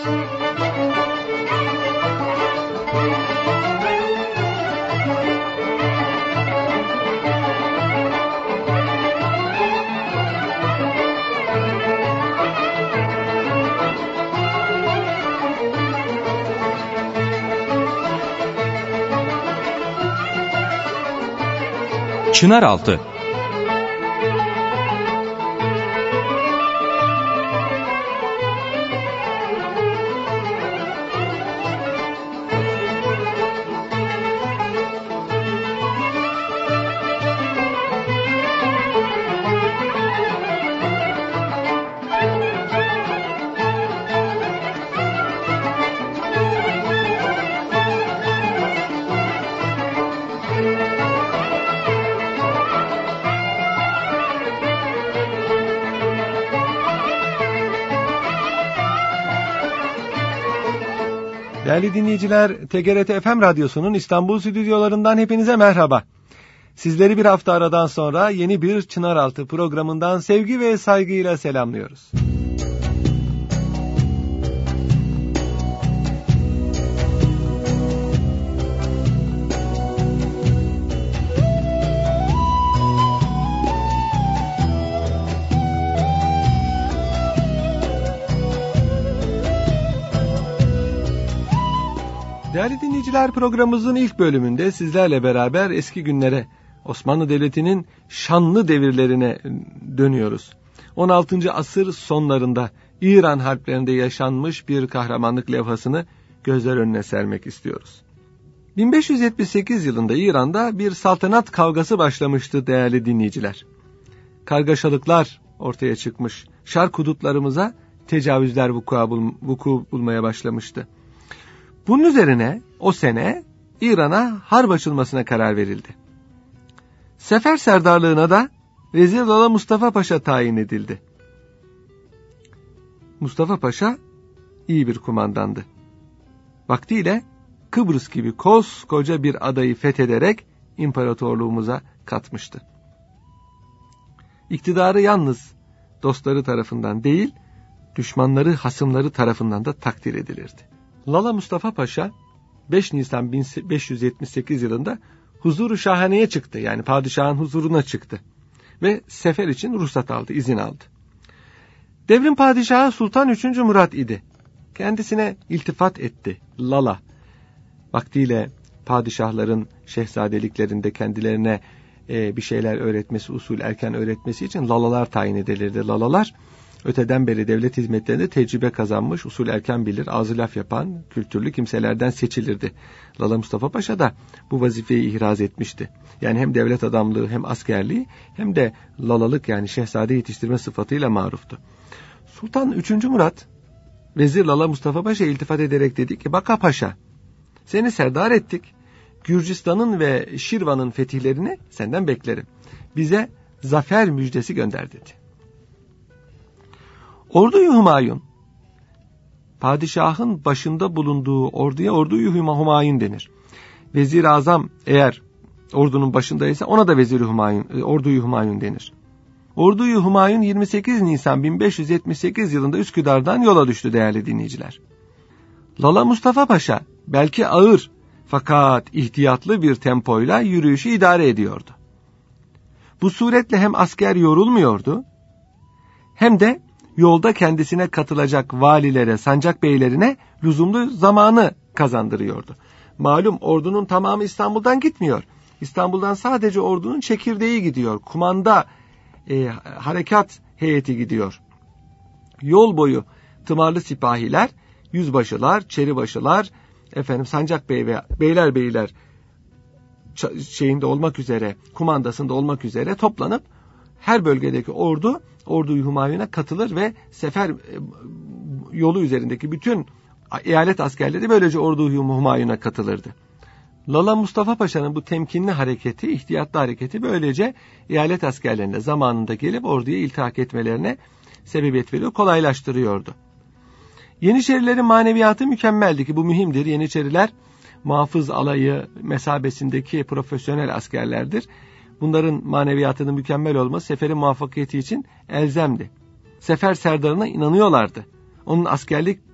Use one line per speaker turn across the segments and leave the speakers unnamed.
Çınaraltı.
Değerli dinleyiciler, TGRT FM Radyosu'nun İstanbul stüdyolarından hepinize merhaba. Sizleri bir hafta aradan sonra yeni bir Çınaraltı programından sevgi ve saygıyla selamlıyoruz. Değerli dinleyiciler, programımızın ilk bölümünde sizlerle beraber eski günlere, Osmanlı Devleti'nin şanlı devirlerine dönüyoruz. 16. asır sonlarında İran harplerinde yaşanmış bir kahramanlık levhasını gözler önüne sermek istiyoruz. 1578 yılında İran'da bir saltanat kavgası başlamıştı değerli dinleyiciler. Kargaşalıklar ortaya çıkmış, şark hudutlarımıza tecavüzler vuku bulmaya başlamıştı. Bunun üzerine o sene İran'a harp açılmasına karar verildi. Sefer serdarlığına da Vezir Lala Mustafa Paşa tayin edildi. Mustafa Paşa iyi bir kumandandı. Vaktiyle Kıbrıs gibi koskoca bir adayı fethederek imparatorluğumuza katmıştı. İktidarı yalnız dostları tarafından değil, düşmanları, hasımları tarafından da takdir edilirdi. Lala Mustafa Paşa 5 Nisan 1578 yılında huzuru şahaneye çıktı. Yani padişahın huzuruna çıktı. Ve sefer için ruhsat aldı, izin aldı. Devrin padişahı Sultan 3. Murat idi. Kendisine iltifat etti Lala. Vaktiyle padişahların şehzadeliklerinde kendilerine bir şeyler öğretmesi, usul erken öğretmesi için lalalar tayin edilirdi. Lalalar öteden beri devlet hizmetlerinde tecrübe kazanmış, usul erken bilir, ağzı laf yapan, kültürlü kimselerden seçilirdi. Lala Mustafa Paşa da bu vazifeyi ihraz etmişti. Yani hem devlet adamlığı hem askerliği hem de lalalık yani şehzade yetiştirme sıfatıyla maruftu. Sultan 3. Murat, Vezir Lala Mustafa Paşa'ya iltifat ederek dedi ki, "Baka Paşa, seni serdar ettik. Gürcistan'ın ve Şirvan'ın fetihlerini senden beklerim. Bize zafer müjdesi gönder," dedi. Ordu-i Hümayun, padişahın başında bulunduğu orduya Ordu-i Hümayun denir. Vezir-i Azam eğer ordunun başındaysa ona da Ordu-i Hümayun denir. Ordu-i Hümayun 28 Nisan 1578 yılında Üsküdar'dan yola düştü değerli dinleyiciler. Lala Mustafa Paşa belki ağır fakat ihtiyatlı bir tempoyla yürüyüşü idare ediyordu. Bu suretle hem asker yorulmuyordu hem de yolda kendisine katılacak valilere, sancak beylerine lüzumlu zamanı kazandırıyordu. Malum ordunun tamamı İstanbul'dan gitmiyor. İstanbul'dan sadece ordunun çekirdeği gidiyor. Kumanda harekat heyeti gidiyor. Yol boyu tımarlı sipahiler, yüzbaşılar, çeribaşılar, sancak bey ve beyler şeyinde olmak üzere, kumandasında olmak üzere toplanıp her bölgedeki Ordu-i Hümayun'a katılır ve sefer yolu üzerindeki bütün eyalet askerleri böylece Ordu-i Hümayun'a katılırdı. Lala Mustafa Paşa'nın bu temkinli hareketi, ihtiyatlı hareketi böylece eyalet askerlerine zamanında gelip orduya iltihak etmelerine sebebiyet veriyor, kolaylaştırıyordu. Yeniçerilerin maneviyatı mükemmeldi ki bu mühimdir. Yeniçeriler muhafız alayı mesabesindeki profesyonel askerlerdir. Bunların maneviyatının mükemmel olması seferin muvaffakiyeti için elzemdi. Sefer serdarına inanıyorlardı. Onun askerlik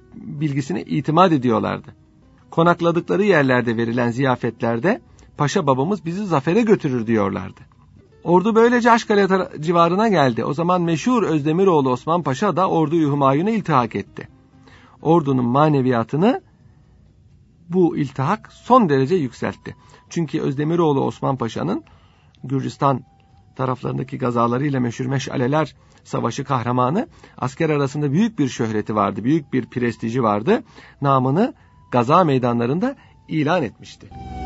bilgisine itimat ediyorlardı. Konakladıkları yerlerde verilen ziyafetlerde paşa babamız bizi zafere götürür diyorlardı. Ordu böylece Aşkale civarına geldi. O zaman meşhur Özdemiroğlu Osman Paşa da Ordu-i Hümayun'a iltihak etti. Ordunun maneviyatını bu iltihak son derece yükseltti. Çünkü Özdemiroğlu Osman Paşa'nın Gürcistan taraflarındaki gazalarıyla meşhur Meşaleler Savaşı kahramanı, asker arasında büyük bir şöhreti vardı, büyük bir prestiji vardı. Namını gaza meydanlarında ilan etmişti.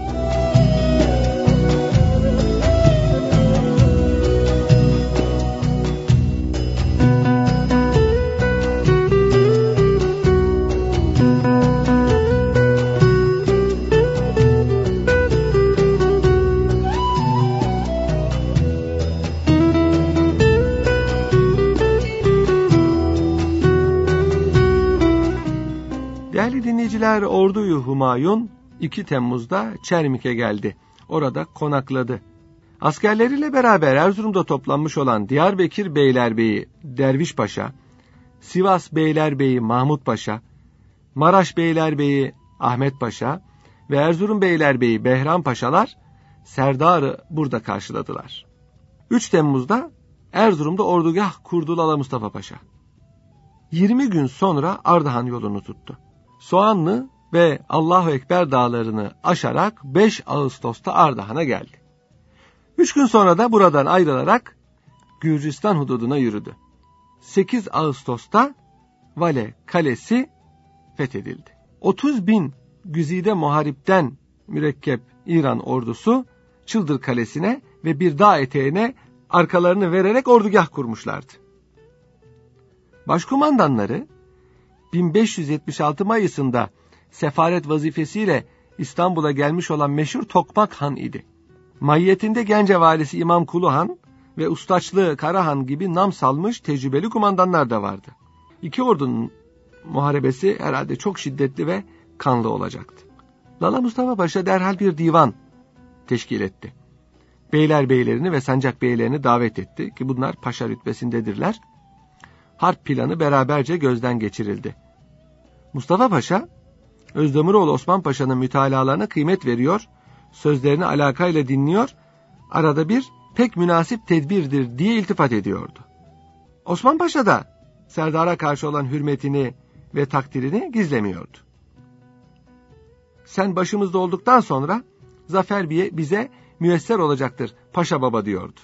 Değerli dinleyiciler, Ordu-i Hümayun 2 Temmuz'da Çermik'e geldi. Orada konakladı. Askerleriyle beraber Erzurum'da toplanmış olan Diyarbakır Beylerbeyi Derviş Paşa, Sivas Beylerbeyi Mahmut Paşa, Maraş Beylerbeyi Ahmet Paşa ve Erzurum Beylerbeyi Behram Paşalar Serdar'ı burada karşıladılar. 3 Temmuz'da Erzurum'da ordugah kurdu Lala Mustafa Paşa. 20 gün sonra Ardahan yolunu tuttu. Soğanlı ve Allahu Ekber dağlarını aşarak 5 Ağustos'ta Ardahan'a geldi. 3 gün sonra da buradan ayrılarak Gürcistan hududuna yürüdü. 8 Ağustos'ta Vale Kalesi fethedildi. 30.000 güzide muharipten mürekkep İran ordusu Çıldır Kalesi'ne ve bir dağ eteğine arkalarını vererek ordugah kurmuşlardı. Başkumandanları 1576 Mayıs'ında sefaret vazifesiyle İstanbul'a gelmiş olan meşhur Tokmak Han idi. Mahiyetinde Gence valisi İmam Kulu Han ve Ustaçlı Karahan gibi nam salmış tecrübeli kumandanlar da vardı. İki ordunun muharebesi herhalde çok şiddetli ve kanlı olacaktı. Lala Mustafa Paşa derhal bir divan teşkil etti. Beylerini ve sancak beylerini davet etti ki bunlar paşa rütbesindedirler. Harp planı beraberce gözden geçirildi. Mustafa Paşa, Özdemiroğlu Osman Paşa'nın mütalalarına kıymet veriyor, sözlerini alakayla dinliyor, arada bir pek münasip tedbirdir diye iltifat ediyordu. Osman Paşa da Serdar'a karşı olan hürmetini ve takdirini gizlemiyordu. Sen başımızda olduktan sonra zafer bize müyesser olacaktır Paşa Baba diyordu.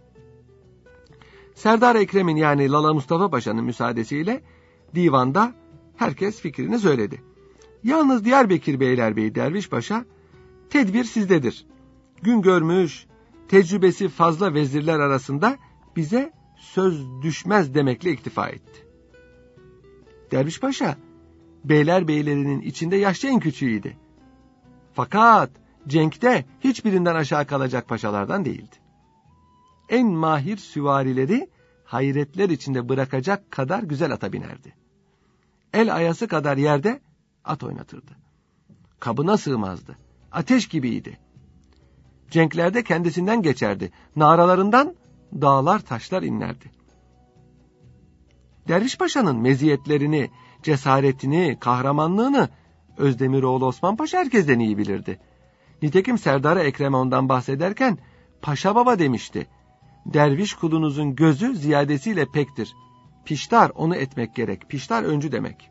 Serdar Ekrem'in yani Lala Mustafa Paşa'nın müsaadesiyle divanda herkes fikrini söyledi. Yalnız Diyarbakır Beylerbeyi Derviş Paşa, tedbir sizdedir. Gün görmüş, tecrübesi fazla vezirler arasında bize söz düşmez demekle iktifa etti. Derviş Paşa, Beylerbeyilerinin içinde yaşça en küçüğüydü. Fakat cenkte hiçbirinden aşağı kalacak paşalardan değildi. En mahir süvarileri hayretler içinde bırakacak kadar güzel ata binerdi. El ayası kadar yerde at oynatırdı. Kabına sığmazdı. Ateş gibiydi. Cenklerde kendisinden geçerdi. Naralarından dağlar taşlar inlerdi. Derviş Paşa'nın meziyetlerini, cesaretini, kahramanlığını Özdemiroğlu Osman Paşa herkesten iyi bilirdi. Nitekim Serdar Ekrem'e ondan bahsederken Paşa Baba demişti. Derviş kulunuzun gözü ziyadesiyle pektir. Piştar onu etmek gerek. Piştar öncü demek.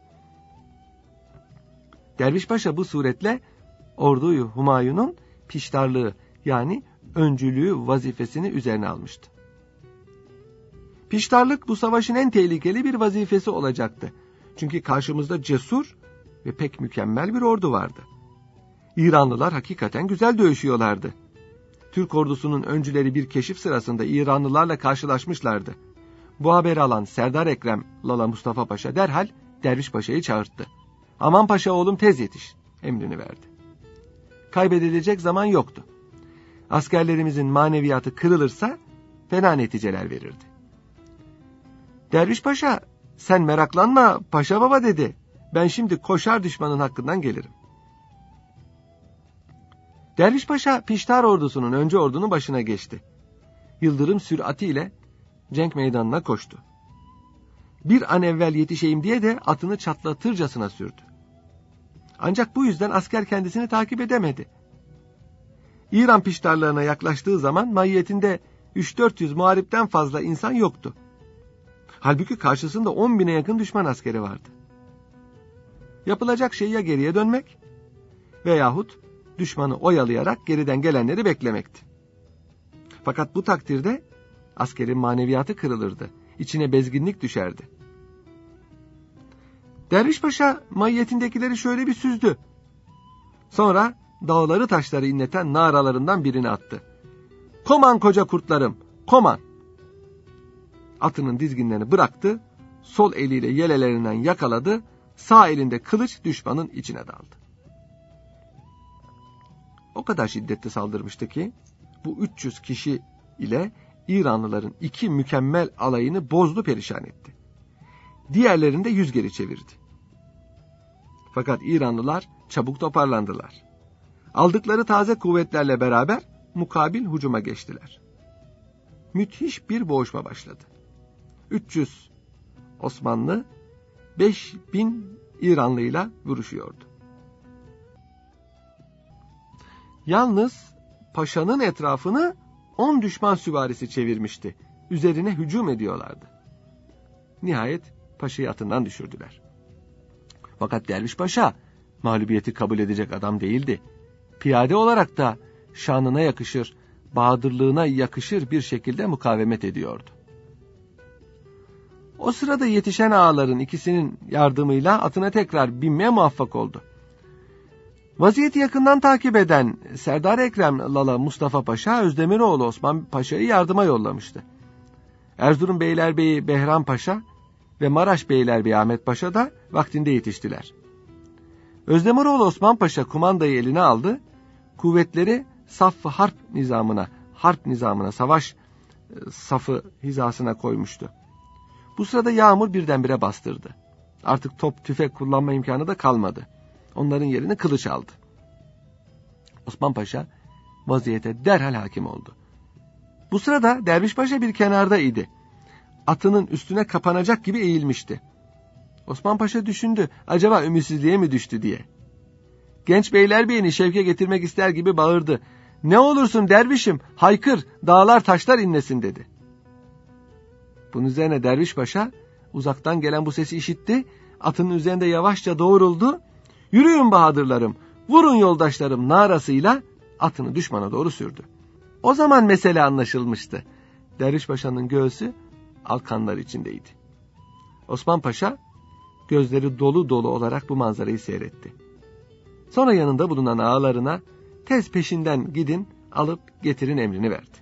Derviş Paşa bu suretle Ordu-i Hümayun'un piştarlığı yani öncülüğü vazifesini üzerine almıştı. Piştarlık bu savaşın en tehlikeli bir vazifesi olacaktı. Çünkü karşımızda cesur ve pek mükemmel bir ordu vardı. İranlılar hakikaten güzel dövüşüyorlardı. Türk ordusunun öncüleri bir keşif sırasında İranlılarla karşılaşmışlardı. Bu haberi alan Serdar Ekrem Lala Mustafa Paşa derhal Derviş Paşa'yı çağırttı. Aman paşa oğlum tez yetiş emrini verdi. Kaybedilecek zaman yoktu. Askerlerimizin maneviyatı kırılırsa fena neticeler verirdi. Derviş Paşa sen meraklanma Paşa Baba dedi. Ben şimdi koşar düşmanın hakkından gelirim. Derviş Paşa Piştar ordusunun önce ordunun başına geçti. Yıldırım süratiyle cenk meydanına koştu. Bir an evvel yetişeyim diye de atını çatlatırcasına sürdü. Ancak bu yüzden asker kendisini takip edemedi. İran piştarlarına yaklaştığı zaman mahiyetinde 300-400 muharipten fazla insan yoktu. Halbuki karşısında 10.000'e yakın düşman askeri vardı. Yapılacak şey ya geriye dönmek veyahut düşmanı oyalayarak geriden gelenleri beklemekti. Fakat bu takdirde askerin maneviyatı kırılırdı, içine bezginlik düşerdi. Derviş Paşa mahiyetindekileri şöyle bir süzdü. Sonra dağları taşları inleten naralarından birini attı. "Koman koca kurtlarım, koman!" Atının dizginlerini bıraktı, sol eliyle yelelerinden yakaladı, sağ elinde kılıç düşmanın içine daldı. O kadar şiddetli saldırmıştı ki bu 300 kişi ile İranlıların 2 mükemmel alayını bozdu, perişan etti. Diğerlerini de yüz geri çevirdi. Fakat İranlılar çabuk toparlandılar. Aldıkları taze kuvvetlerle beraber mukabil hücuma geçtiler. Müthiş bir boğuşma başladı. 300 Osmanlı 5000 İranlıyla vuruşuyordu. Yalnız paşanın etrafını 10 düşman süvarisi çevirmişti. Üzerine hücum ediyorlardı. Nihayet paşayı atından düşürdüler. Fakat Derviş Paşa mağlubiyeti kabul edecek adam değildi. Piyade olarak da şanına yakışır, bahadırlığına yakışır bir şekilde mukavemet ediyordu. O sırada yetişen ağaların ikisinin yardımıyla atına tekrar binmeye muvaffak oldu. Vaziyeti yakından takip eden Serdar Ekrem Lala Mustafa Paşa, Özdemiroğlu Osman Paşa'yı yardıma yollamıştı. Erzurum Beylerbeyi Behram Paşa ve Maraş Beylerbeyi Ahmet Paşa da vaktinde yetiştiler. Özdemiroğlu Osman Paşa kumandayı eline aldı, kuvvetleri saf-ı harp nizamına, savaş safı hizasına koymuştu. Bu sırada yağmur birdenbire bastırdı. Artık top, tüfek kullanma imkanı da kalmadı. Onların yerini kılıç aldı. Osman Paşa vaziyete derhal hakim oldu. Bu sırada Derviş Paşa bir kenarda idi. Atının üstüne kapanacak gibi eğilmişti. Osman Paşa düşündü, acaba ümitsizliğe mi düştü diye. Genç Beylerbeyi'ni şevke getirmek ister gibi bağırdı. "Ne olursun dervişim, haykır, dağlar taşlar inlesin" dedi. Bunun üzerine Derviş Paşa uzaktan gelen bu sesi işitti, atının üzerinde yavaşça doğruldu. "Yürüyün bahadırlarım, vurun yoldaşlarım" narasıyla atını düşmana doğru sürdü. O zaman mesele anlaşılmıştı. Derviş Paşa'nın göğsü alkanlar içindeydi. Osman Paşa gözleri dolu dolu olarak bu manzarayı seyretti. Sonra yanında bulunan ağalarına tez peşinden gidin, alıp getirin emrini verdi.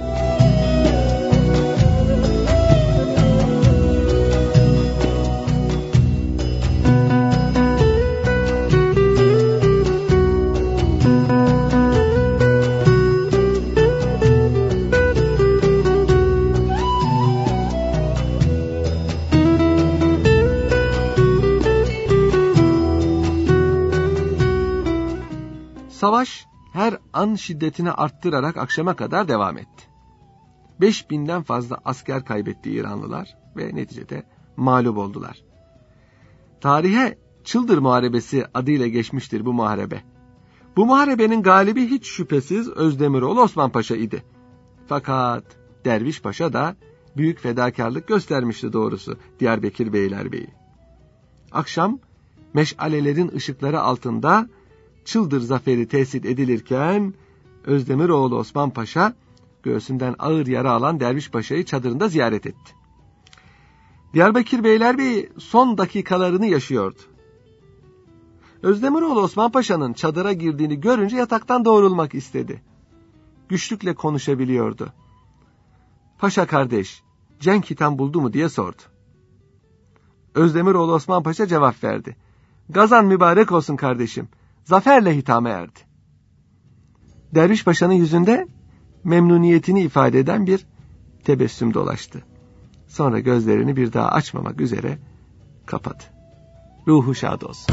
Savaş her an şiddetini arttırarak akşama kadar devam etti. 5000'den fazla asker kaybetti İranlılar ve neticede mağlup oldular. Tarihe Çıldır Muharebesi adıyla geçmiştir bu muharebe. Bu muharebenin galibi hiç şüphesiz Özdemiroğlu Osman Paşa idi. Fakat Derviş Paşa da büyük fedakarlık göstermişti doğrusu Diyarbakır Beylerbeyi. Akşam meşalelerin ışıkları altında Çıldır zaferi tesis edilirken Özdemiroğlu Osman Paşa göğsünden ağır yara alan Derviş Paşa'yı çadırında ziyaret etti. Diyarbakır Beylerbeyi son dakikalarını yaşıyordu. Özdemiroğlu Osman Paşa'nın çadıra girdiğini görünce yataktan doğrulmak istedi. Güçlükle konuşabiliyordu. "Paşa kardeş, cenk hitam buldu mu?" diye sordu. Özdemiroğlu Osman Paşa cevap verdi. "Gazan mübarek olsun kardeşim, zaferle hitama erdi." Derviş Paşa'nın yüzünde memnuniyetini ifade eden bir tebessüm dolaştı. Sonra gözlerini bir daha açmamak üzere kapadı. Ruhu şad olsun.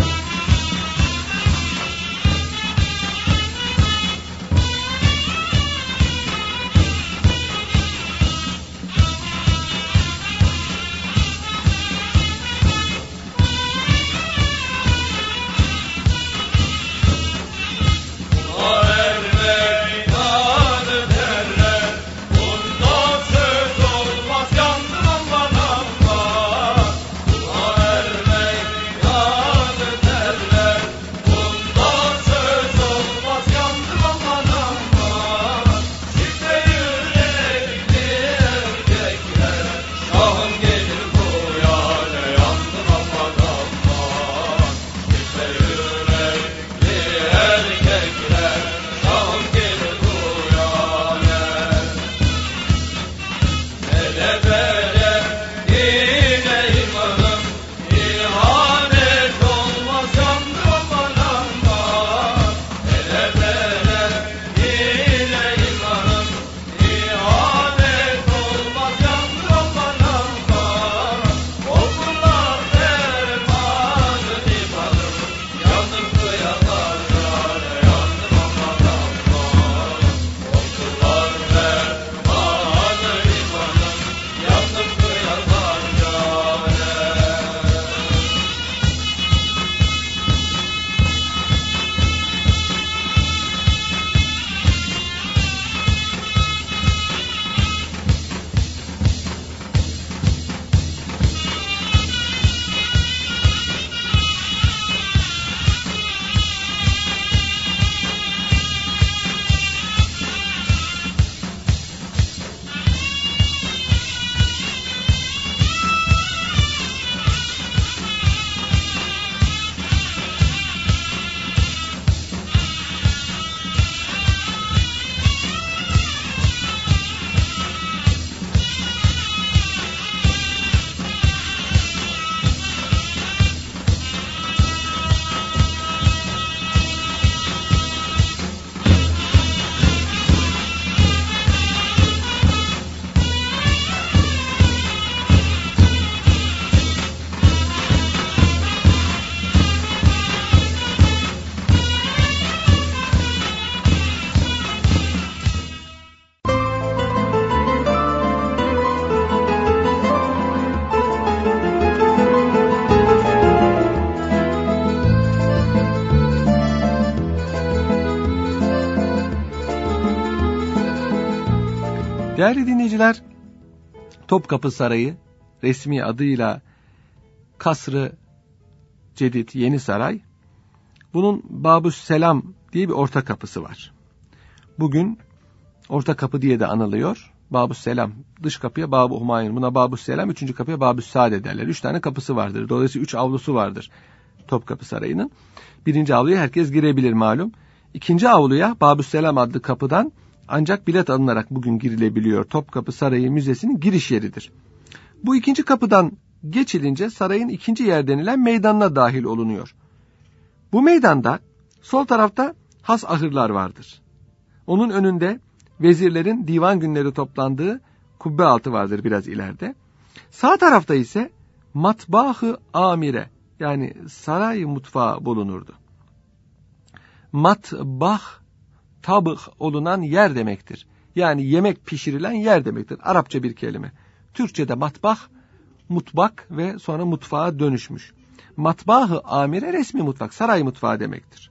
Değerli dinleyiciler, Topkapı Sarayı resmi adıyla Kasr-ı Cedid Yeni Saray. Bunun Babüsselam diye bir orta kapısı var. Bugün orta kapı diye de anılıyor. Babüsselam, dış kapıya Bab-ı Humayun, buna Babüsselam, 3. kapıya Babüssade derler. 3 tane kapısı vardır. Dolayısıyla 3 avlusu vardır Topkapı Sarayı'nın. 1. avluya herkes girebilir malum. 2. avluya Babüsselam adlı kapıdan ancak bilet alınarak bugün girilebiliyor. Topkapı Sarayı Müzesi'nin giriş yeridir. Bu 2. kapıdan geçilince sarayın 2. yer denilen meydanına dahil olunuyor. Bu meydanda sol tarafta has ahırlar vardır. Onun önünde vezirlerin divan günleri toplandığı kubbe altı vardır biraz ileride. Sağ tarafta ise matbah-ı amire, yani saray mutfağı bulunurdu. Matbah, tabık olunan yer demektir. Yani yemek pişirilen yer demektir. Arapça bir kelime. Türkçe'de matbah, mutbak ve sonra mutfağa dönüşmüş. Matbah-ı amire resmi mutfak, saray mutfağı demektir.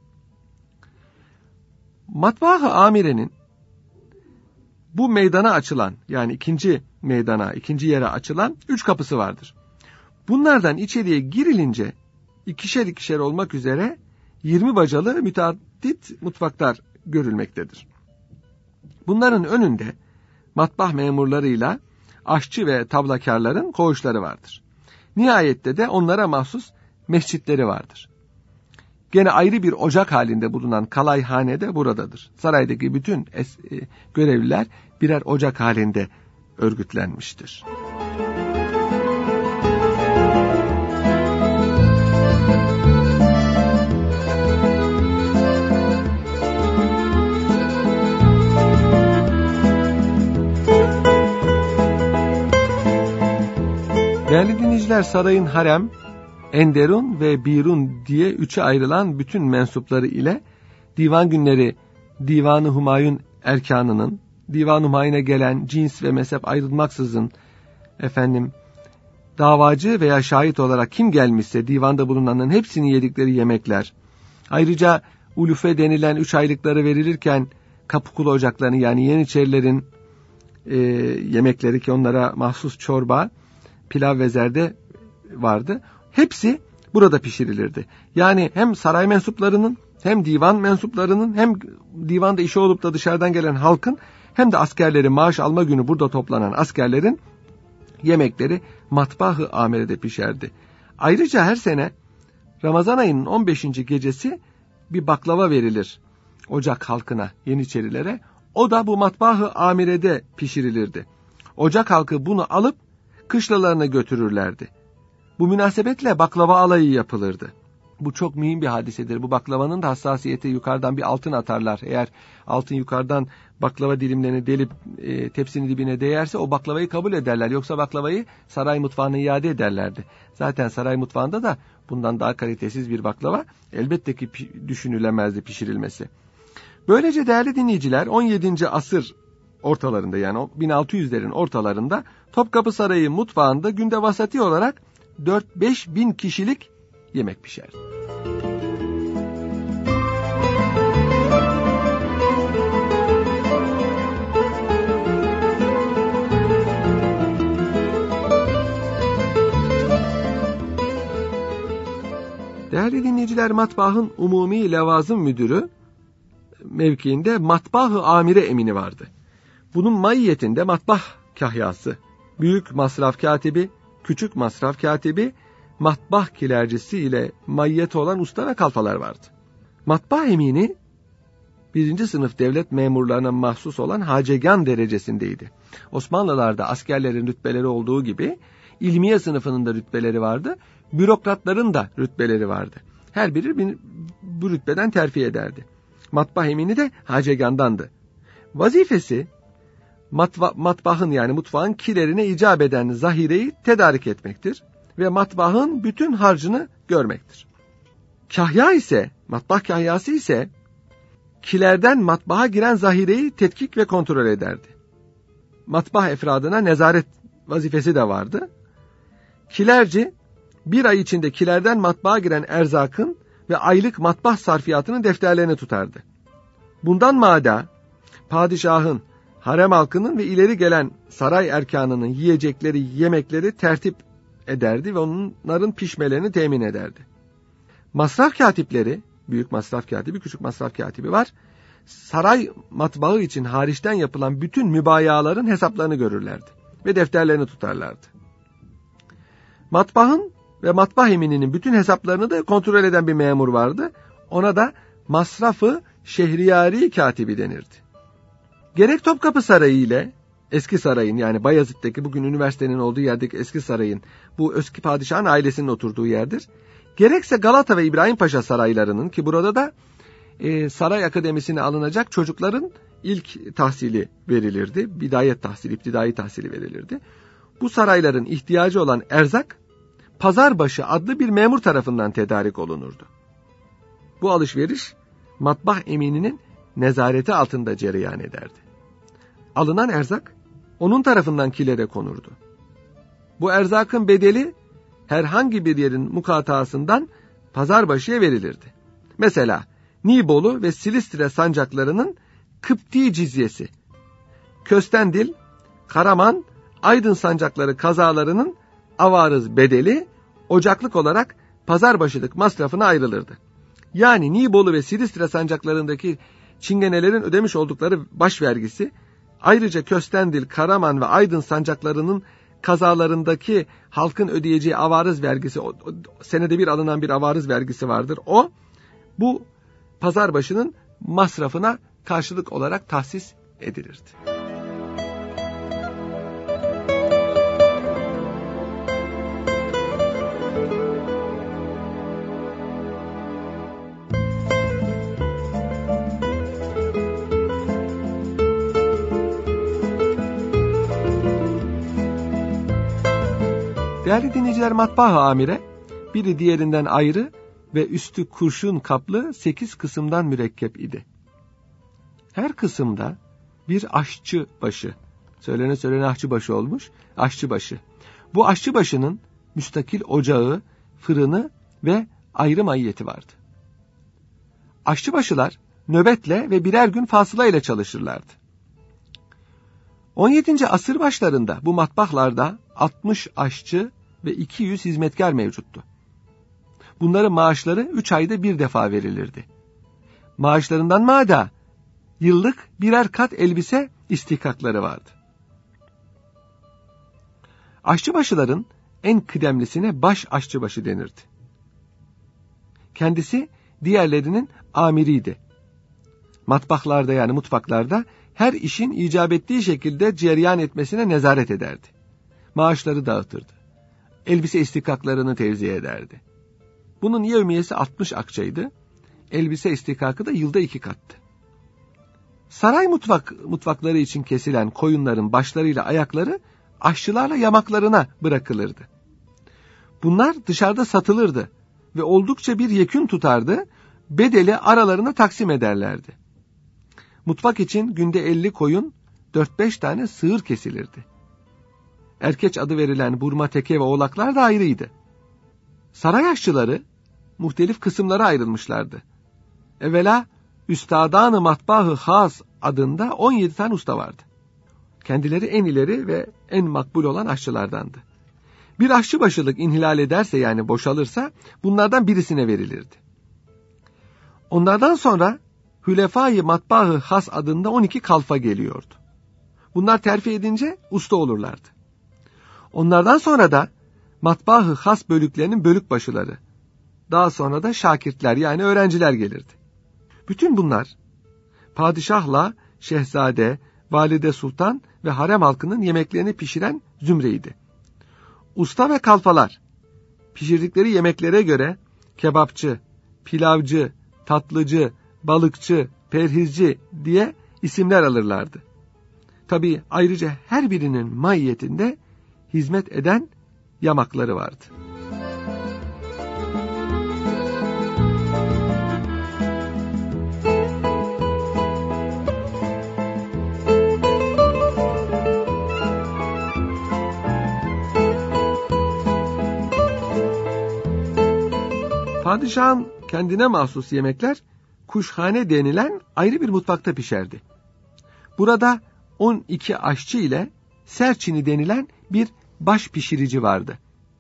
Matbah-ı amirenin bu meydana açılan, yani 2. meydana, 2. yere açılan 3 kapısı vardır. Bunlardan içeriye girilince ikişer ikişer olmak üzere 20 bacalı müteaddit mutfaklar görülmektedir. Bunların önünde matbah memurlarıyla aşçı ve tablakarların koğuşları vardır. Nihayette de onlara mahsus mescitleri vardır. Gene ayrı bir ocak halinde bulunan kalayhane de buradadır. Saraydaki bütün görevliler birer ocak halinde örgütlenmiştir. Değerli dinleyiciler, sarayın harem, enderun ve birun diye 3'e ayrılan bütün mensupları ile divan günleri, Divan-ı Humayun erkanının, Divan-ı Humayun'a gelen cins ve mezhep ayrılmaksızın davacı veya şahit olarak kim gelmişse divanda bulunanların hepsinin yedikleri yemekler, ayrıca ulufe denilen 3 aylıkları verilirken kapıkulu ocaklarının, yani yeniçerilerin yemekleri, ki onlara mahsus çorba, pilav ve zerde vardı. Hepsi burada pişirilirdi. Yani hem saray mensuplarının, hem divan mensuplarının, hem divanda işi olup da dışarıdan gelen halkın, hem de askerlerin maaş alma günü burada toplanan askerlerin yemekleri matbah-ı amirede pişerdi. Ayrıca her sene Ramazan ayının 15. gecesi bir baklava verilir ocak halkına, yeniçerilere. O da bu matbah-ı amirede pişirilirdi. Ocak halkı bunu alıp kışlalarına götürürlerdi. Bu münasebetle baklava alayı yapılırdı. Bu çok mühim bir hadisedir. Bu baklavanın da hassasiyeti, yukarıdan bir altın atarlar. Eğer altın yukarıdan baklava dilimlerini delip tepsinin dibine değerse o baklavayı kabul ederler. Yoksa baklavayı saray mutfağına iade ederlerdi. Zaten saray mutfağında da bundan daha kalitesiz bir baklava elbette ki düşünülemezdi pişirilmesi. Böylece değerli dinleyiciler, 17. asır ortalarında, yani 1600'lerin ortalarında Topkapı Sarayı mutfağında günde vasati olarak 4-5 bin kişilik yemek pişer. Değerli dinleyiciler, matbaahın umumi levazım müdürü mevkiinde matbah-ı amire emini vardı. Bunun maiyetinde matbah kahyası, büyük masraf katibi, küçük masraf katibi, matbah kilercisi ile maiyeti olan usta ve kalfalar vardı. Matbah emini 1. sınıf devlet memurlarına mahsus olan hacegan derecesindeydi. Osmanlılarda askerlerin rütbeleri olduğu gibi ilmiye sınıfının da rütbeleri vardı, bürokratların da rütbeleri vardı. Her biri bu rütbeden terfi ederdi. Matbah emini de hacegandandı. Vazifesi matbahın, yani mutfağın kilerine icap eden zahireyi tedarik etmektir ve matbahın bütün harcını görmektir. Kahya ise, matbah kahyası ise kilerden matbaha giren zahireyi tetkik ve kontrol ederdi. Matbah efradına nezaret vazifesi de vardı. Kilerci bir ay içinde kilerden matbaha giren erzakın ve aylık matbah sarfiyatının defterlerini tutardı. Bundan mada padişahın, harem halkının ve ileri gelen saray erkanının yiyecekleri, yemekleri tertip ederdi ve onların pişmelerini temin ederdi. Masraf katipleri, büyük masraf katibi, küçük masraf katibi var. Saray matbaası için hariçten yapılan bütün mübayaların hesaplarını görürlerdi ve defterlerini tutarlardı. Matbaanın ve matbaa emininin bütün hesaplarını da kontrol eden bir memur vardı. Ona da masrafı şehriyari katibi denirdi. Gerek Topkapı Sarayı ile eski sarayın, yani Bayezid'deki bugün üniversitenin olduğu yerdeki eski sarayın, bu eski padişahın ailesinin oturduğu yerdir. Gerekse Galata ve İbrahim Paşa saraylarının, ki burada da saray akademisine alınacak çocukların ilk tahsili verilirdi. Bidayet tahsili, iptidai tahsili verilirdi. Bu sarayların ihtiyacı olan erzak, Pazarbaşı adlı bir memur tarafından tedarik olunurdu. Bu alışveriş matbaa emininin nezareti altında cereyan ederdi. Alınan erzak onun tarafından kilere konurdu. Bu erzakın bedeli herhangi bir yerin mukatasından Pazarbaşı'ya verilirdi. Mesela Nibolu ve Silistre sancaklarının Kıpti cizyesi, Köstendil, Karaman, Aydın sancakları kazalarının avarız bedeli ocaklık olarak Pazarbaşılık masrafına ayrılırdı. Yani Nibolu ve Silistre sancaklarındaki çingenelerin ödemiş oldukları baş vergisi, ayrıca Köstendil, Karaman ve Aydın sancaklarının kazalarındaki halkın ödeyeceği avarız vergisi, senede bir alınan bir avarız vergisi vardır. O, bu Pazarbaşı'nın masrafına karşılık olarak tahsis edilirdi. Değerli dinleyiciler, matbaa amire biri diğerinden ayrı ve üstü kurşun kaplı 8 kısımdan mürekkep idi. Her kısımda bir aşçı başı, söylene aşçıbaşı olmuş, aşçıbaşı. Bu aşçıbaşının müstakil ocağı, fırını ve ayrı maiyeti vardı. Aşçıbaşılar nöbetle ve birer gün fasıla ile çalışırlardı. 17. asır başlarında bu matbaahlarda 60 aşçı ve 200 hizmetkar mevcuttu. Bunların maaşları 3 ayda bir defa verilirdi. Maaşlarından mada yıllık birer kat elbise istihkakları vardı. Aşçıbaşıların en kıdemlisine baş aşçıbaşı denirdi. Kendisi diğerlerinin amiriydi. Matbaahlarda, yani mutfaklarda her işin icap ettiği şekilde cereyan etmesine nezaret ederdi. Maaşları dağıtırdı. Elbise istihkaklarını tevzi ederdi. Bunun yevmiyesi 60 akçaydı. Elbise istihkakı da yılda 2 kattı. Saray mutfakları için kesilen koyunların başlarıyla ayakları aşçılarla yamaklarına bırakılırdı. Bunlar dışarıda satılırdı ve oldukça bir yekün tutardı, bedeli aralarına taksim ederlerdi. Mutfak için günde 50 koyun, 4-5 tane sığır kesilirdi. Erkeç adı verilen burma, teke ve oğlaklar da ayrıydı. Saray aşçıları muhtelif kısımlara ayrılmışlardı. Evvela Üstadan-ı Matbaa-ı Has adında 17 tane usta vardı. Kendileri en ileri ve en makbul olan aşçılardandı. Bir aşçıbaşılık inhilal ederse, yani boşalırsa, bunlardan birisine verilirdi. Onlardan sonra Hülefai Matbaa-ı Has adında 12 kalfa geliyordu. Bunlar terfi edince usta olurlardı. Onlardan sonra da Matbaa-ı Has bölüklerinin bölük başıları, daha sonra da şakirtler, yani öğrenciler gelirdi. Bütün bunlar padişahla şehzade, valide sultan ve harem halkının yemeklerini pişiren zümreydi. Usta ve kalfalar pişirdikleri yemeklere göre kebapçı, pilavcı, tatlıcı, balıkçı, perhizci diye isimler alırlardı. Tabii ayrıca her birinin maiyetinde hizmet eden yamakları vardı. Padişahın kendine mahsus yemekler kuşhane denilen ayrı bir mutfakta pişerdi. Burada 12 aşçı ile serçini denilen bir baş pişirici vardı.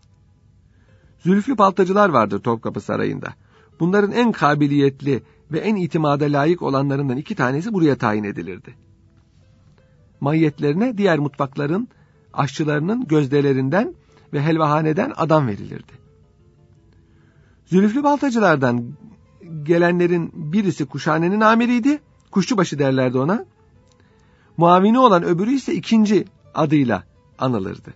Zülflü baltacılar vardır Topkapı Sarayı'nda. Bunların en kabiliyetli ve en itimada layık olanlarından 2 tanesi buraya tayin edilirdi. Maiyetlerine diğer mutfakların aşçılarının gözdelerinden ve helvahaneden adam verilirdi. Zülflü baltacılardan gelenlerin birisi kuşhanenin amiriydi. Kuşçubaşı derlerdi ona. Muavini olan öbürü ise 2. adıyla anılırdı.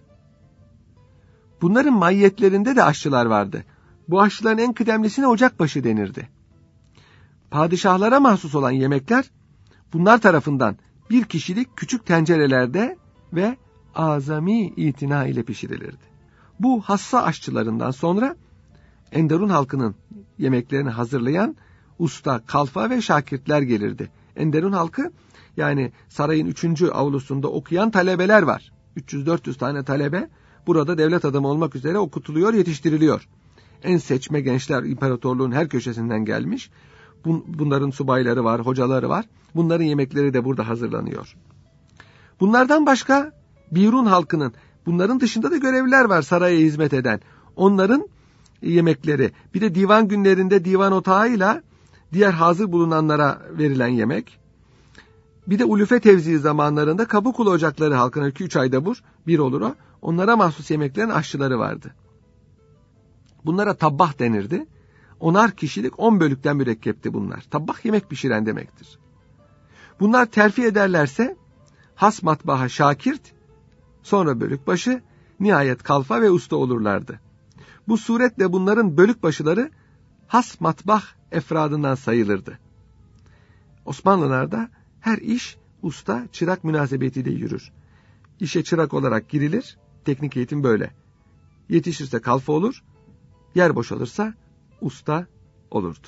Bunların maiyetlerinde de aşçılar vardı. Bu aşçıların en kıdemlisine ocakbaşı denirdi. Padişahlara mahsus olan yemekler bunlar tarafından 1 kişilik küçük tencerelerde ve azami itina ile pişirilirdi. Bu hassa aşçılarından sonra Enderun halkının yemeklerini hazırlayan usta, kalfa ve şakirtler gelirdi. Enderun halkı, yani sarayın 3. avlusunda okuyan talebeler var. 300-400 tane talebe burada devlet adamı olmak üzere okutuluyor, yetiştiriliyor. En seçme gençler imparatorluğun her köşesinden gelmiş. Bunların subayları var, hocaları var. Bunların yemekleri de burada hazırlanıyor. Bunlardan başka Birun halkının, bunların dışında da görevliler var saraya hizmet eden. Onların yemekleri, bir de divan günlerinde divan otağıyla diğer hazır bulunanlara verilen yemek. Bir de ulufe tevziği zamanlarında Kapıkulu ocakları halkına 2-3 ayda bir olur o. Onlara mahsus yemeklerin aşçıları vardı. Bunlara tabbah denirdi. 10'ar kişilik 10 bölükten mürekkepti bunlar. Tabbah yemek pişiren demektir. Bunlar terfi ederlerse has matbaha şakirt, sonra bölükbaşı, nihayet kalfa ve usta olurlardı. Bu suretle bunların bölükbaşıları has matbah efradından sayılırdı. Osmanlılarda her iş usta çırak münasebetiyle yürür. İşe çırak olarak girilir, teknik eğitim böyle. Yetişirse kalfa olur, yer boşalırsa usta olurdu.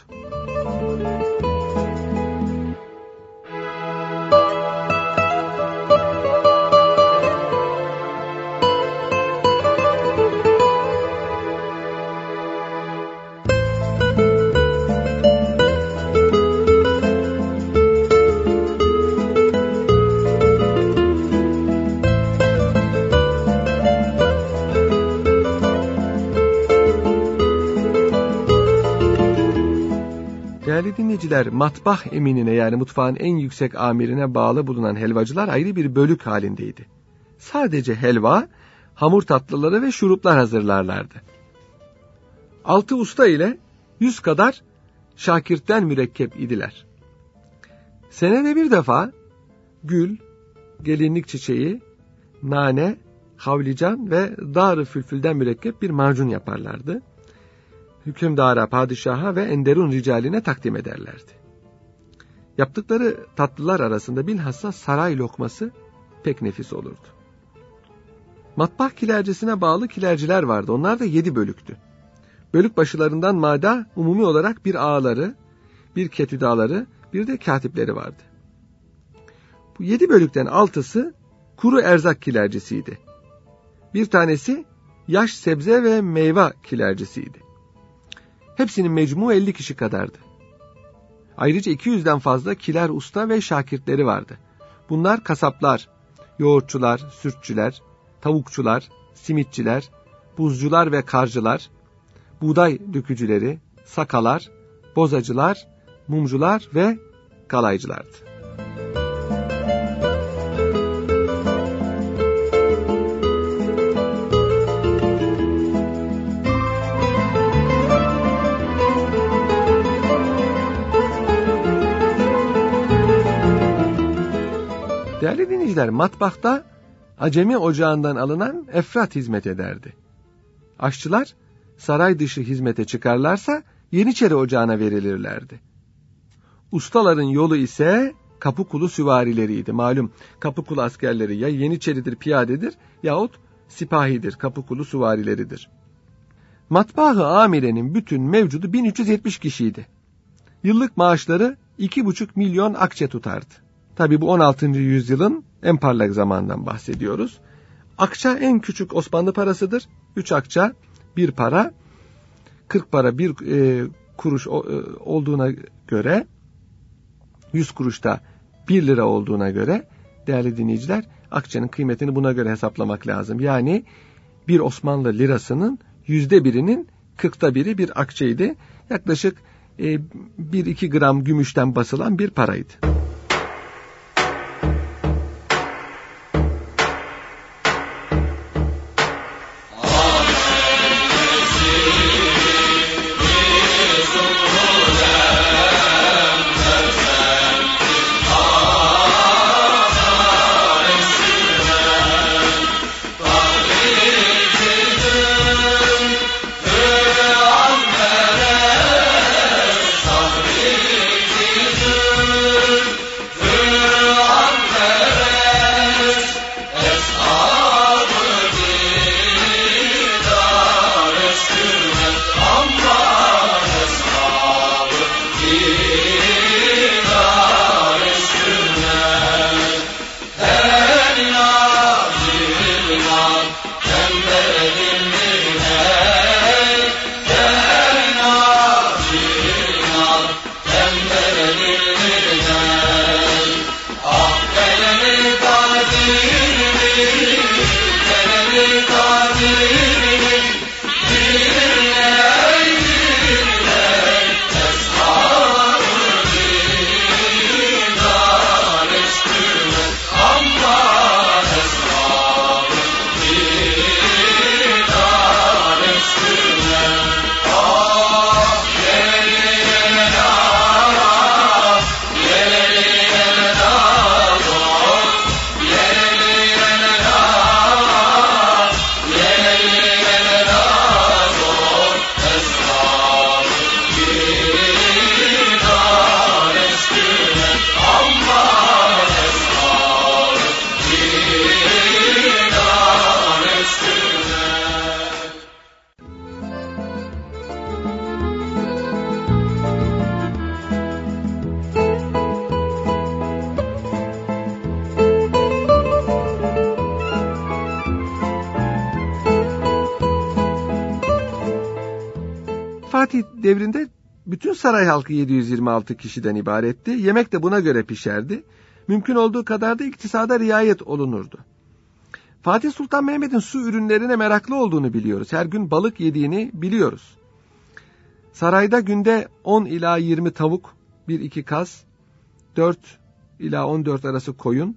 Değerli dinleyiciler, matbah eminine, yani mutfağın en yüksek amirine bağlı bulunan helvacılar ayrı bir bölük halindeydi. Sadece helva, hamur tatlıları ve şuruplar hazırlarlardı. 6 usta ile 100 kadar şakirtten mürekkep idiler. Senede bir defa gül, gelinlik çiçeği, nane, havlican ve dar-ı fülfülden mürekkep bir macun yaparlardı. Hükümdara, padişaha ve Enderun ricaline takdim ederlerdi. Yaptıkları tatlılar arasında bilhassa saray lokması pek nefis olurdu. Matbah kilercisine bağlı kilerciler vardı. Onlar da 7 bölüktü. Bölük başılarından mada umumi olarak bir ağaları, bir ketüdaları, bir de katipleri vardı. Bu 7 bölükten 6'sı kuru erzak kilercisiydi. Bir tanesi yaş sebze ve meyve kilercisiydi. Hepsinin mecmu 50 kişi kadardı. Ayrıca 200'den fazla kiler usta ve şakirtleri vardı. Bunlar kasaplar, yoğurtçular, sürtçüler, tavukçular, simitçiler, buzcular ve karcılar, buğday dökücüleri, sakalar, bozacılar, mumcular ve kalaycılardı. Değerli dinleyiciler, matbahta acemi ocağından alınan efrat hizmet ederdi. Aşçılar saray dışı hizmete çıkarlarsa Yeniçeri ocağına verilirlerdi. Ustaların yolu ise Kapıkulu süvarileriydi. Malum Kapıkulu askerleri ya Yeniçeridir, piyadedir yahut sipahidir, Kapıkulu süvarileridir. Matbaa-ı amirenin bütün mevcudu 1370 kişiydi. Yıllık maaşları 2,5 milyon akçe tutardı. Tabi bu 16. yüzyılın en parlak zamandan bahsediyoruz. Akça en küçük Osmanlı parasıdır. 3 akça 1 para, 40 para 1 kuruş olduğuna göre, 100 kuruş da 1 lira olduğuna göre değerli dinleyiciler, akçenin kıymetini buna göre hesaplamak lazım. Yani bir Osmanlı lirasının 1/1'inin 1/40'ı bir akçeydi. Yaklaşık 1-2 gram gümüşten basılan bir paraydı. Fatih devrinde bütün saray halkı 726 kişiden ibaretti. Yemek de buna göre pişerdi. Mümkün olduğu kadar da iktisada riayet olunurdu. Fatih Sultan Mehmet'in su ürünlerine meraklı olduğunu biliyoruz. Her gün balık yediğini biliyoruz. Sarayda günde 10 ila 20 tavuk, 1-2 kaz, 4 ila 14 arası koyun,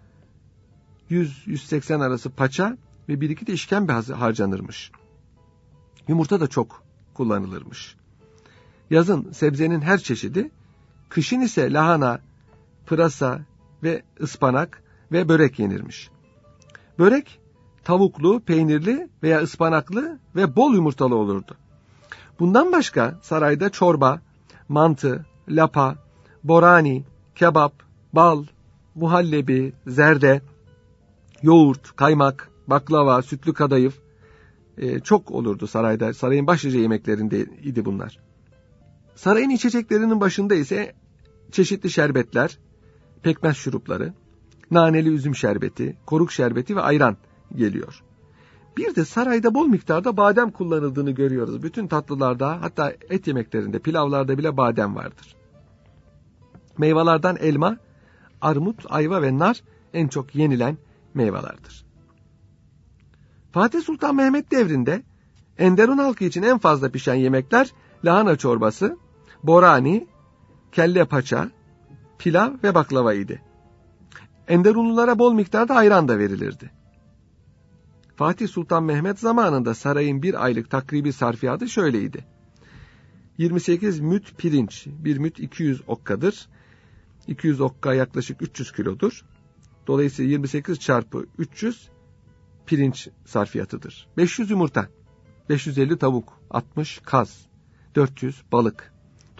100-180 arası paça ve 1-2 de işkembe harcanırmış. Yumurta da çok kullanılırmış. Yazın sebzenin her çeşidi, kışın ise lahana, pırasa ve ıspanak ve börek yenirmiş. Börek tavuklu, peynirli veya ıspanaklı ve bol yumurtalı olurdu. Bundan başka sarayda çorba, mantı, lapa, borani, kebap, bal, muhallebi, zerde, yoğurt, kaymak, baklava, sütlü kadayıf çok olurdu sarayda. Sarayın başlıca yemeklerindeydi bunlar. Sarayın içeceklerinin başında ise çeşitli şerbetler, pekmez şurupları, naneli üzüm şerbeti, koruk şerbeti ve ayran geliyor. Bir de sarayda bol miktarda badem kullanıldığını görüyoruz. Bütün tatlılarda, hatta et yemeklerinde, pilavlarda bile badem vardır. Meyvelerden elma, armut, ayva ve nar en çok yenilen meyvelerdir. Fatih Sultan Mehmet devrinde Enderun halkı için en fazla pişen yemekler lahana çorbası, borani, kelle paça, pilav ve baklava idi. Enderunlulara bol miktarda ayran da verilirdi. Fatih Sultan Mehmet zamanında sarayın bir aylık takribi sarfiyatı şöyleydi. 28 müt pirinç, bir müt 200 okkadır. 200 okka yaklaşık 300 kilodur. Dolayısıyla 28 çarpı 300 pirinç sarfiyatıdır. 500 yumurta, 550 tavuk, 60 kaz, 400 balık,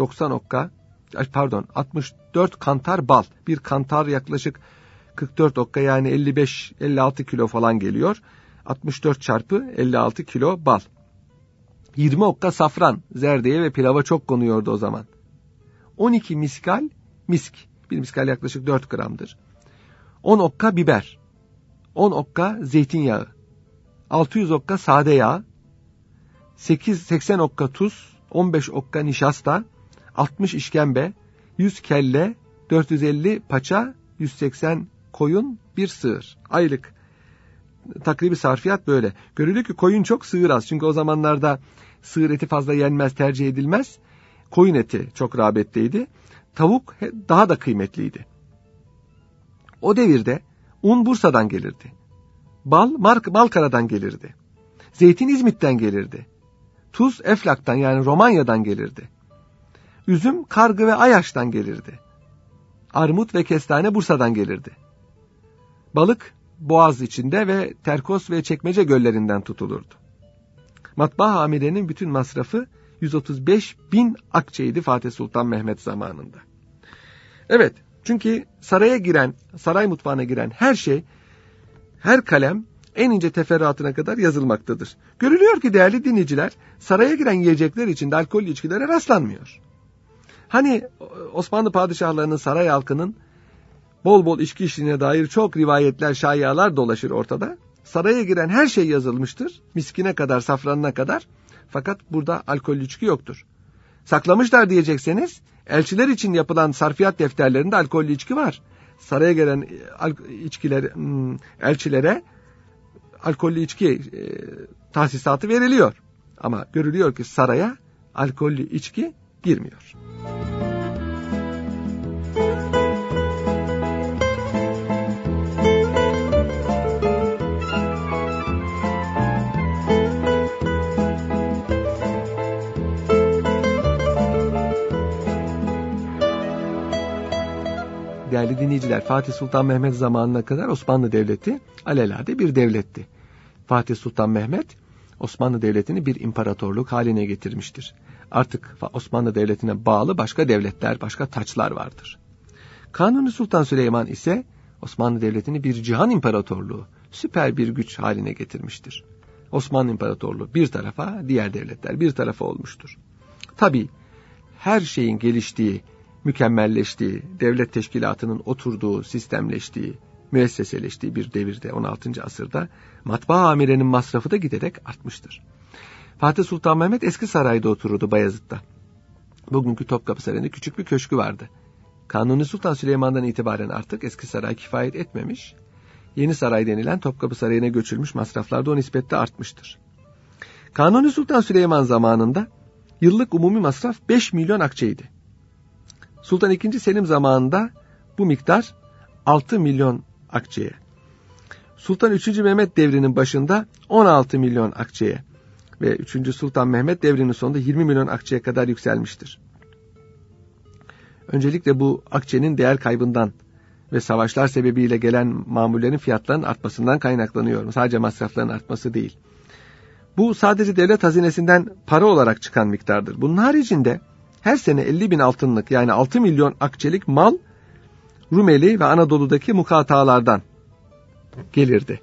64 kantar bal. Bir kantar yaklaşık 44 okka, yani 55-56 kilo falan geliyor. 64 çarpı 56 kilo bal. 20 okka safran, zerdeye ve pilava çok konuyordu o zaman. 12 miskal misk. Bir miskal yaklaşık 4 gramdır. 10 okka biber. 10 okka zeytinyağı. 600 okka sade yağ. 80 okka tuz. 15 okka nişasta. 60 işkembe. 100 kelle. 450 paça. 180 koyun, 1 sığır. Aylık takribi sarfiyat böyle. Görülüyor ki koyun çok, sığır az. Çünkü o zamanlarda sığır eti fazla yenmez, tercih edilmez. Koyun eti çok rağbetteydi. Tavuk daha da kıymetliydi. O devirde un Bursa'dan gelirdi. Bal Malkara'dan gelirdi. Zeytin İzmit'ten gelirdi. Tuz Eflak'tan yani Romanya'dan gelirdi. Üzüm Kargı ve Ayaş'tan gelirdi. Armut ve kestane Bursa'dan gelirdi. Balık Boğaz içinde ve Terkos ve Çekmece göllerinden tutulurdu. Matbaa amirenin bütün masrafı 135.000 akçeydi Fatih Sultan Mehmet zamanında. Evet, çünkü saray mutfağına giren her şey, her kalem en ince teferruatına kadar yazılmaktadır. Görülüyor ki değerli dinleyiciler, saraya giren yiyecekler içinde alkollü içkilere rastlanmıyor. Hani Osmanlı padişahlarının, saray halkının bol bol içki içtiğine dair çok rivayetler, şayialar dolaşır ortada. Saraya giren her şey yazılmıştır. Miskine kadar, safranına kadar. Fakat burada alkollü içki yoktur. Saklamışlar diyecekseniz, elçiler için yapılan sarfiyat defterlerinde alkollü içki var. Saraya gelen elçilere alkollü içki tahsisatı veriliyor. Ama görülüyor ki saraya alkollü içki girmiyor. Değerli dinleyiciler, Fatih Sultan Mehmet zamanına kadar Osmanlı Devleti alelade bir devletti. Fatih Sultan Mehmet Osmanlı Devleti'ni bir imparatorluk haline getirmiştir. Artık Osmanlı Devleti'ne bağlı başka devletler, başka taçlar vardır. Kanuni Sultan Süleyman ise Osmanlı Devleti'ni bir cihan imparatorluğu, süper bir güç haline getirmiştir. Osmanlı İmparatorluğu bir tarafa, diğer devletler bir tarafa olmuştur. Tabii her şeyin geliştiği, mükemmelleştiği, devlet teşkilatının oturduğu, sistemleştiği, müesseseleştiği bir devirde 16. asırda matbaa amirenin masrafı da giderek artmıştır. Fatih Sultan Mehmet eski sarayda otururdu, Bayezid'de. Bugünkü Topkapı Sarayı'nda küçük bir köşkü vardı. Kanuni Sultan Süleyman'dan itibaren artık eski saray kifayet etmemiş, Yeni Saray denilen Topkapı Sarayı'na göçülmüş, masraflar da o nispetle artmıştır. Kanuni Sultan Süleyman zamanında yıllık umumi masraf 5 milyon akçeydi. Sultan II. Selim zamanında bu miktar 6 milyon akçeye. Sultan III. Mehmet devrinin başında 16 milyon akçeye ve 3. Sultan Mehmet devrinin sonunda 20 milyon akçeye kadar yükselmiştir. Öncelikle bu akçenin değer kaybından ve savaşlar sebebiyle gelen mamullerin fiyatlarının artmasından kaynaklanıyor. Sadece masrafların artması değil. Bu sadece devlet hazinesinden para olarak çıkan miktardır. Bunun haricinde her sene 50 bin altınlık yani 6 milyon akçelik mal Rumeli ve Anadolu'daki mukatalardan gelirdi.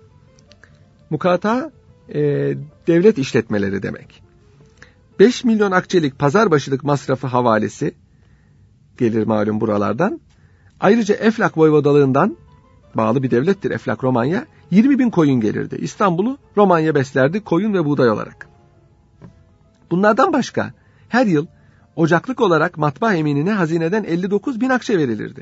Mukata devlet işletmeleri demek. 5 milyon akçelik pazarbaşılık masrafı havalesi gelir malum buralardan. Ayrıca Eflak Voyvodalığından, bağlı bir devlettir Eflak Romanya, 20 bin koyun gelirdi. İstanbul'u Romanya beslerdi koyun ve buğday olarak. Bunlardan başka her yıl ocaklık olarak matbaa eminine hazineden 59 bin akçe verilirdi.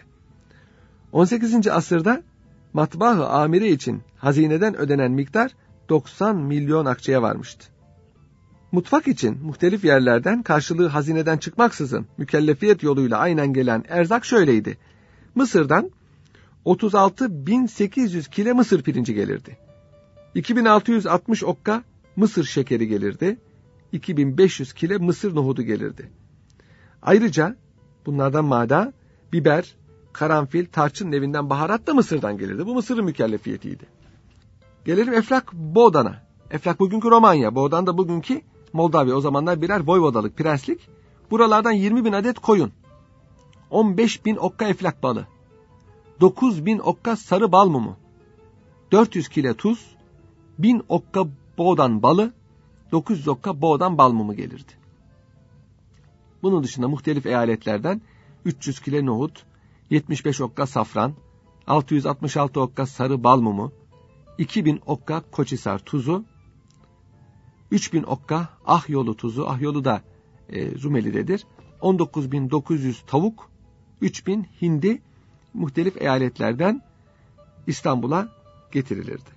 18. asırda matbaa amiri için hazineden ödenen miktar 90 milyon akçeye varmıştı. Mutfak için muhtelif yerlerden karşılığı hazineden çıkmaksızın mükellefiyet yoluyla aynen gelen erzak şöyleydi. Mısır'dan 36.800 kile mısır pirinci gelirdi. 2660 okka mısır şekeri gelirdi. 2500 kile mısır nohudu gelirdi. Ayrıca bunlardan mada, biber, karanfil, tarçın evinden baharat da Mısır'dan gelirdi. Bu Mısır'ın mükellefiyetiydi. Gelelim Eflak Boğdan'a. Eflak bugünkü Romanya, Boğdan da bugünkü Moldavya. O zamanlar birer voyvodalık, prenslik. Buralardan 20 bin adet koyun, 15 bin okka eflak balı, 9 bin okka sarı bal mumu, 400 kile tuz, 1000 okka Boğdan balı, 900 okka Boğdan bal mumu gelirdi. Bunun dışında muhtelif eyaletlerden 300 kile nohut, 75 okka safran, 666 okka sarı bal mumu, 2000 okka Koçhisar tuzu, 3000 okka Ahyolu tuzu, Ahyolu da Rumeli'dedir, 19.900 tavuk, 3000 hindi muhtelif eyaletlerden İstanbul'a getirilirdi.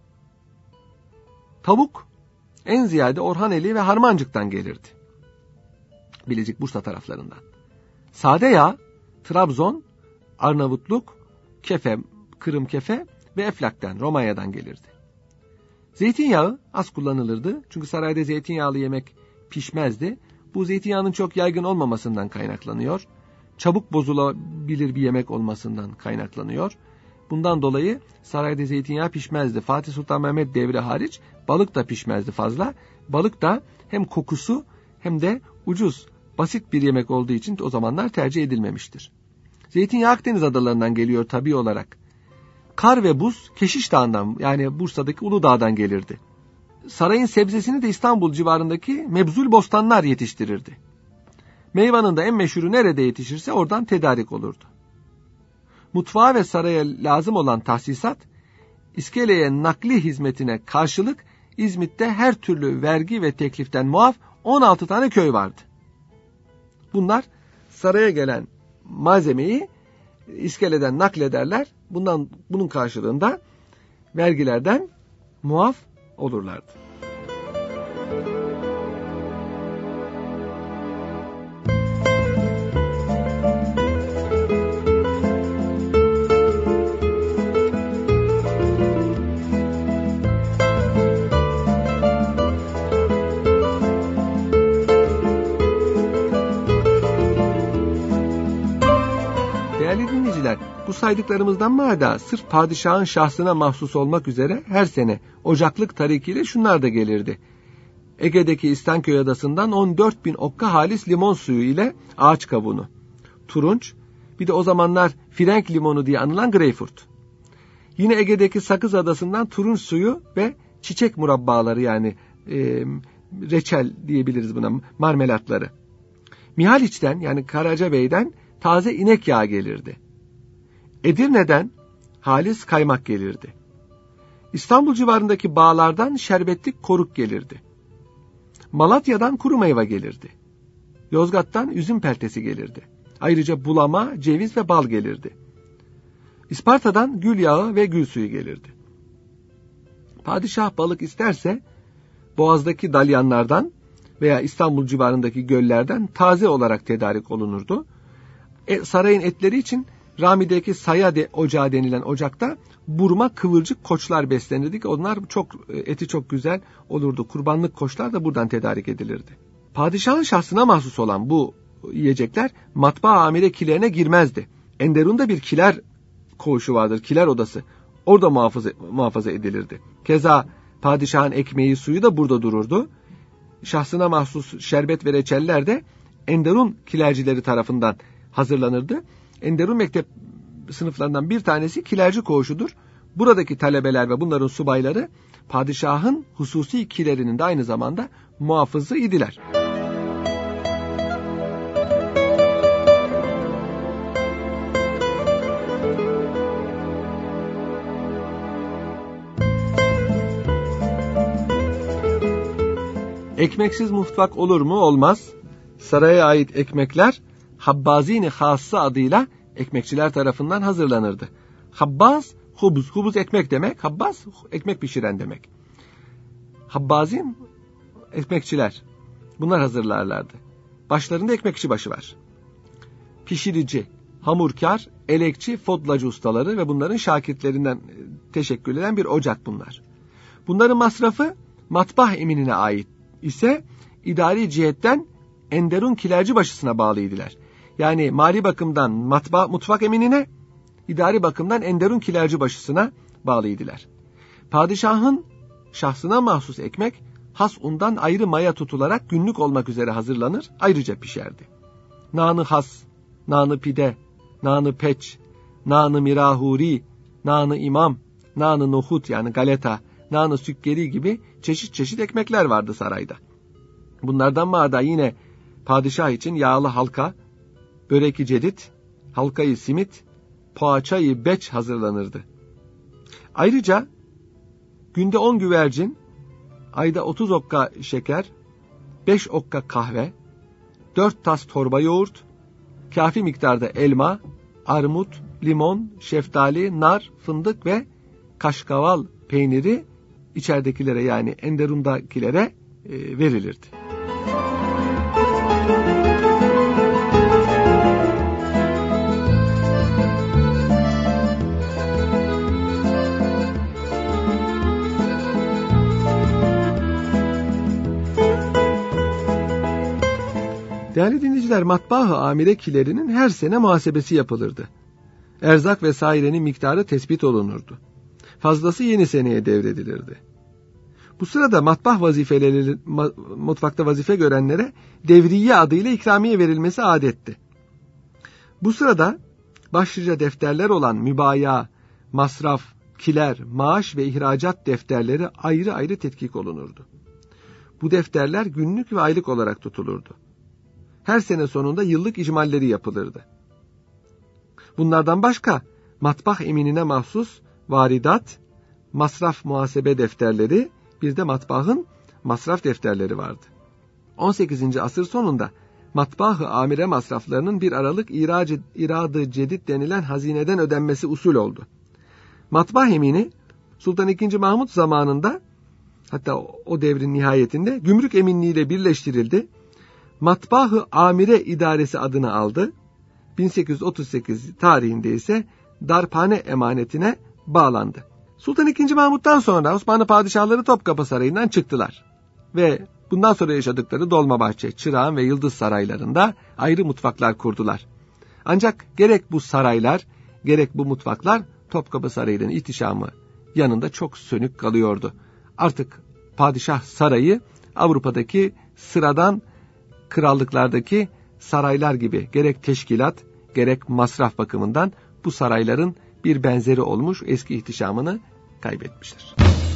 Tavuk en ziyade Orhaneli ve Harmancık'tan gelirdi. Bilecik, Bursa taraflarından. Sade yağ Trabzon, Arnavutluk, Kefe, Kırım Kefe ve Eflak'tan, Romanya'dan gelirdi. Zeytinyağı az kullanılırdı. Çünkü sarayda zeytinyağlı yemek pişmezdi. Bu zeytinyağının çok yaygın olmamasından kaynaklanıyor. Çabuk bozulabilir bir yemek olmasından kaynaklanıyor. Bundan dolayı sarayda zeytinyağı pişmezdi. Fatih Sultan Mehmet devri hariç balık da pişmezdi fazla. Balık da hem kokusu hem de ucuz, basit bir yemek olduğu için o zamanlar tercih edilmemiştir. Zeytinyağı Akdeniz adalarından geliyor tabii olarak. Kar ve buz Keşiş Dağı'ndan, yani Bursa'daki Uludağ'dan gelirdi. Sarayın sebzesini de İstanbul civarındaki mebzul bostanlar yetiştirirdi. Meyvanın da en meşhuru nerede yetişirse oradan tedarik olurdu. Mutfağa ve saraya lazım olan tahsisat, iskeleye nakli hizmetine karşılık İzmit'te her türlü vergi ve tekliften muaf 16 tane köy vardı. Bunlar saraya gelen malzemeyi iskeleden naklederler. Bunun karşılığında vergilerden muaf olurlardı. Değerli dinleyiciler, bu saydıklarımızdan mada sırf padişahın şahsına mahsus olmak üzere her sene Ocaklık tarikiyle şunlar da gelirdi. Ege'deki İstanköy Adası'ndan 14.000 okka halis limon suyu ile ağaç kabuğunu, turunç, bir de o zamanlar Frenk limonu diye anılan greyfurt. Yine Ege'deki Sakız Adası'ndan turunç suyu ve çiçek murabbaları, yani reçel diyebiliriz buna, marmelatları. Mihaliç'ten, yani Karacabey'den taze inek yağı gelirdi. Edirne'den halis kaymak gelirdi. İstanbul civarındaki bağlardan şerbetlik koruk gelirdi. Malatya'dan kuru meyve gelirdi. Yozgat'tan üzüm peltesi gelirdi. Ayrıca bulama, ceviz ve bal gelirdi. İsparta'dan gül yağı ve gül suyu gelirdi. Padişah balık isterse Boğaz'daki dalyanlardan veya İstanbul civarındaki göllerden taze olarak tedarik olunurdu. Sarayın etleri için Rami'deki Saya ocağı denilen ocakta burma kıvırcık koçlar beslenirdi ki onlar eti çok güzel olurdu. Kurbanlık koçlar da buradan tedarik edilirdi. Padişahın şahsına mahsus olan bu yiyecekler matbaa amire kilerine girmezdi. Enderun'da bir kiler koğuşu vardır, kiler odası. Orada muhafaza edilirdi. Keza padişahın ekmeği, suyu da burada dururdu. Şahsına mahsus şerbet ve reçeller de Enderun kilercileri tarafından hazırlanırdı. Enderun mektep sınıflarından bir tanesi kilerci koğuşudur. Buradaki talebeler ve bunların subayları padişahın hususi kilerinin de aynı zamanda muhafızı idiler. Ekmeksiz mutfak olur mu? Olmaz. Saraya ait ekmekler Habbazini Hassa adıyla ekmekçiler tarafından hazırlanırdı. Habbaz, hubuz ekmek demek. Habbaz, ekmek pişiren demek. Habbazin, ekmekçiler. Bunlar hazırlarlardı. Başlarında ekmekçi başı var. Pişirici, hamurkar, elekçi, fodlacı ustaları ve bunların şakitlerinden teşekkül eden bir ocak bunlar. Bunların masrafı matbah eminine ait ise idari cihetten Enderun kilerci başısına bağlıydılar. Yani mali bakımdan mutfak eminine, idari bakımdan Enderun kilerci başısına bağlıydılar. Padişahın şahsına mahsus ekmek has undan ayrı maya tutularak günlük olmak üzere hazırlanır, ayrıca pişerdi. Nanı has, nanı pide, nanı peç, nanı mirahuri, nanı imam, nanı nohut yani galeta, nanı sükkeri gibi çeşit çeşit ekmekler vardı sarayda. Bunlardan mağda yine padişah için yağlı halka, börek-i cedit, halkayı simit, poğaçayı beç hazırlanırdı. Ayrıca günde 10 güvercin, ayda 30 okka şeker, 5 okka kahve, 4 tas torba yoğurt, kafi miktarda elma, armut, limon, şeftali, nar, fındık ve kaşkaval peyniri içeridekilere, yani Enderun'dakilere verilirdi. Değerli dinleyiciler, matbaa-ı amirekilerinin her sene muhasebesi yapılırdı. Erzak vesairenin miktarı tespit olunurdu. Fazlası yeni seneye devredilirdi. Bu sırada mutfakta vazife görenlere devriye adıyla ikramiye verilmesi adetti. Bu sırada başlıca defterler olan mübaya, masraf, kiler, maaş ve ihracat defterleri ayrı ayrı tetkik olunurdu. Bu defterler günlük ve aylık olarak tutulurdu. Her sene sonunda yıllık icmalleri yapılırdı. Bunlardan başka matbah eminine mahsus varidat, masraf muhasebe defterleri, bir de matbaahın masraf defterleri vardı. 18. asır sonunda matbaa-ı amire masraflarının bir aralık iradı cedid denilen hazineden ödenmesi usul oldu. Matbaa emini Sultan II. Mahmud zamanında, hatta o devrin nihayetinde gümrük eminliğiyle birleştirildi. Matbaa-ı amire idaresi adını aldı. 1838 tarihinde ise darphane emanetine bağlandı. Sultan II. Mahmud'dan sonra Osmanlı padişahları Topkapı Sarayı'ndan çıktılar. Ve bundan sonra yaşadıkları Dolmabahçe, Çırağan ve Yıldız saraylarında ayrı mutfaklar kurdular. Ancak gerek bu saraylar, gerek bu mutfaklar Topkapı Sarayı'nın ihtişamı yanında çok sönük kalıyordu. Artık padişah sarayı Avrupa'daki sıradan krallıklardaki saraylar gibi gerek teşkilat, gerek masraf bakımından bu sarayların bir benzeri olmuş, eski ihtişamını kaybetmiştir.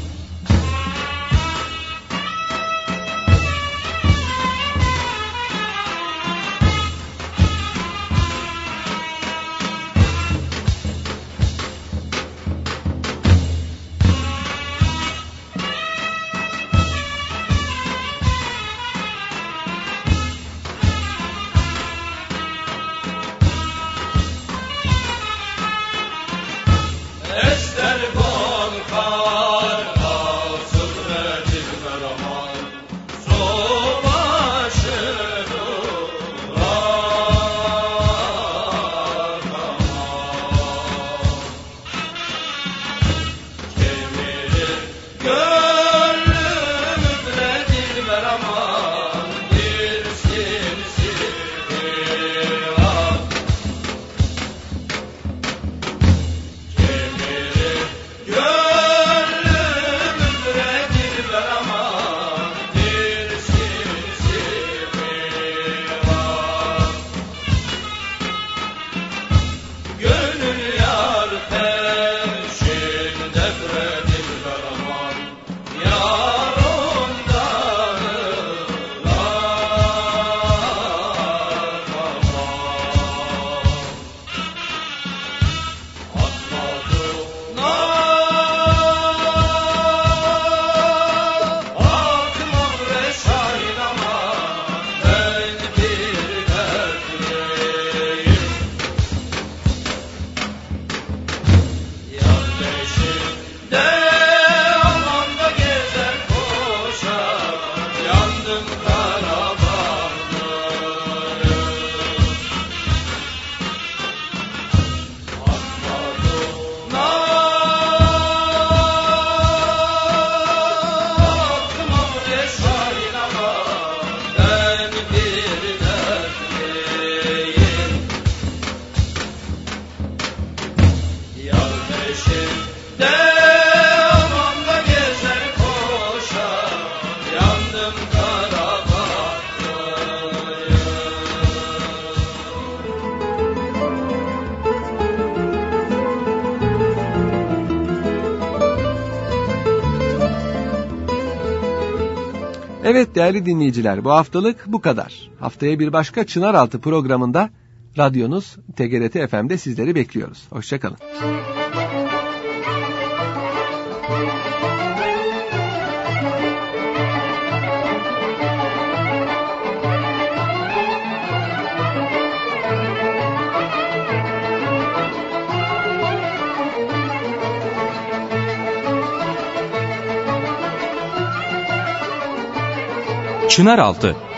Evet değerli dinleyiciler, bu haftalık bu kadar. Haftaya bir başka Çınaraltı programında radyonuz TGRT FM'de sizleri bekliyoruz. Hoşçakalın.
Çınaraltı